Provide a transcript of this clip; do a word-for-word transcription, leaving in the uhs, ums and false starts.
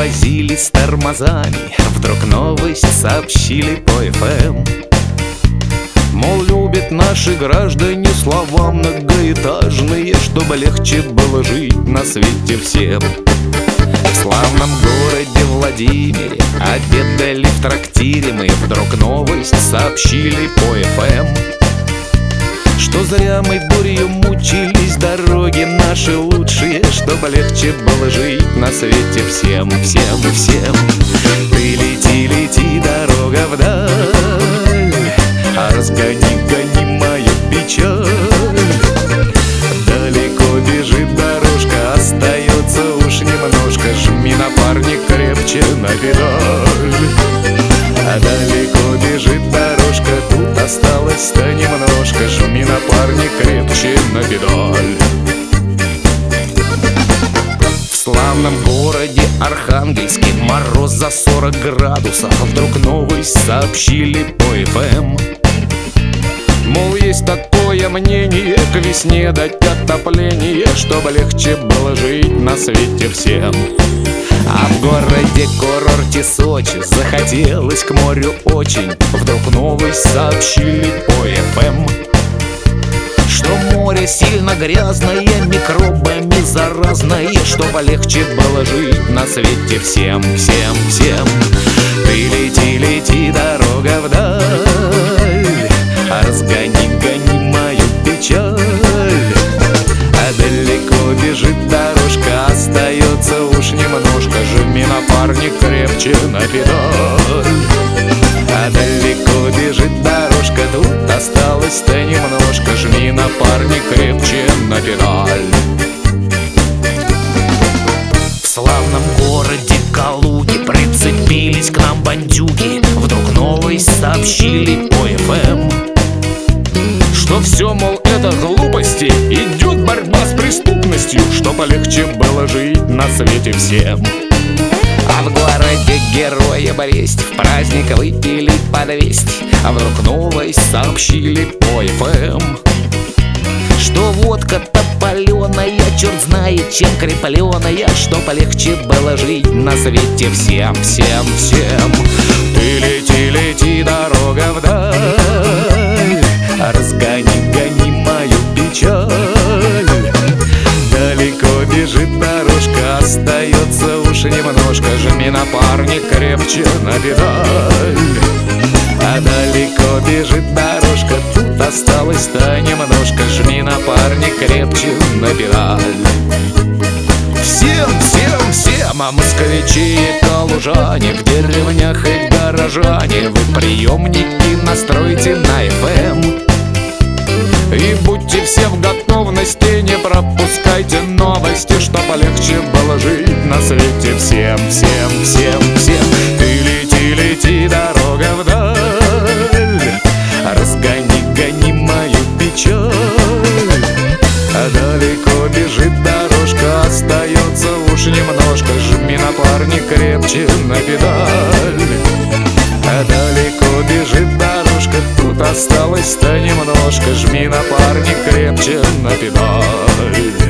возились с тормозами, вдруг новость сообщили по эф эм. Мол, любят наши граждане слова многоэтажные, чтобы легче было жить на свете всем. В славном городе Владимире обедали в трактире мы, вдруг новость сообщили по эф эм. Что зря мы бурью мучились, дороги наши лучшие, чтобы легче было жить на свете всем, всем, всем. Ты лети, лети, дорога вдаль, а разгони, гони мою печаль. Далеко бежит дорожка, остается уж немножко, жми, напарник, крепче на педаль. А далеко бежит дорожка, тут осталось-то немножко, жми, напарник, крепче на педаль. В славном городе Архангельске мороз за сорок градусов, вдруг новость сообщили по эф эм. Мол, есть такое мнение, к весне дать отопление, чтобы легче было жить на свете всем. А в городе-курорте Сочи захотелось к морю очень, вдруг новость сообщили по эф эм. Что море сильно грязное, микробами заразное, чтобы легче было жить на свете всем, всем, всем. Ты лети, лети, дорога вдаль, а разгони, гони мою печаль. А далеко бежит дорожка, остается уж немножко, жми, напарник, крепче на педаль. А далеко бежит дорожка, тут осталось-то немножко, жми, напарник, крепче на педаль. В славном городе Калуге прицепились к нам бандюги, вдруг новость сообщили по эф эм. Что все, мол, это глупости, идет борьба с преступностью, что полегче было жить на свете всем. А в городе Героя Бресте в праздник выпили по двести, а вдруг новость сообщили по эф эм. Что водка-то паленая, черт знает чем крепленая, что полегче было жить на свете всем, всем, всем. Ты лети, лети, дорога вдаль, разгони, гони мою печаль. Далеко бежит дорожка, остается уж немножко, жми, напарник, крепче на педаль. А далеко бежит дорожка, тут осталось-то немножко, жми, напарник, крепче на педаль. Всем, всем, всем, а москвичи и калужане, в деревнях и горожане, вы приемники настройте на эф эм. И будьте все в готовности, не пропускайте новости, что полегче было жить на свете всем, всем, всем, всем. Ты лети, лети, дорога вдаль, разгони, гони мою печаль. А далеко бежит дорожка, остается уж немножко, жми, напарник, крепче на педаль. А далеко бежит дорожка, тут осталось-то немножко, жми, напарник, крепче на педаль.